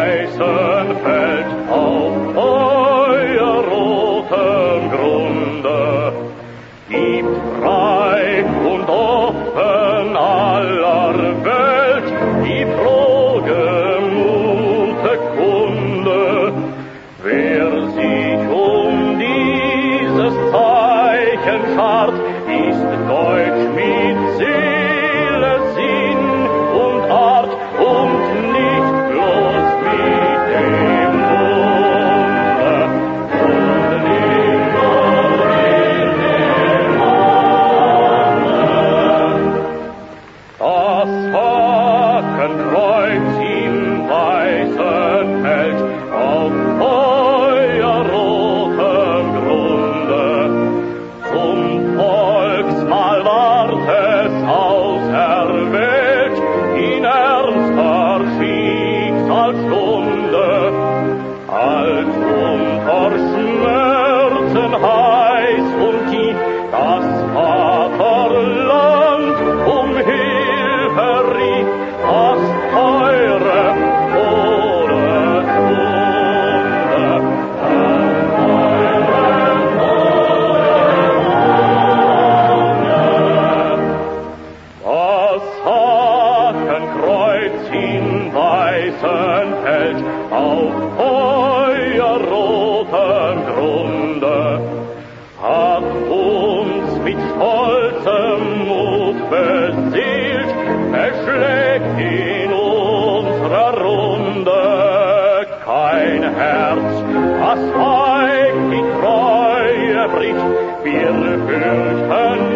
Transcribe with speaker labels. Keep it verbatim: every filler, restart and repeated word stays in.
Speaker 1: weißen Feld auf feuerrotem Grunde. Gibt frei und offen aller Welt die frohgemute Kunde. Wer sich um dieses Zeichen schart, ist deutsch mit Seele, Sinn und Art und nicht bloß mit dem Munde. Und nicht bloß mit dem Munde. Das Hakenkreuz im weißen Feld auf feuerrotem Grunde. Zum Volksmahl ward es auserwählt in ernster Schicksalsstunde, als unter Schmerzen heiß und tief das Vaterland um Hilfe rief, das teure Todeswunde. Das Hakenkreuz im weißen Feld auf feuerrotem Grunde hat uns mit stolzem Mut beseelt, es schlägt in unserer Runde kein Herz, das heimlich Treue bricht, wir fürchten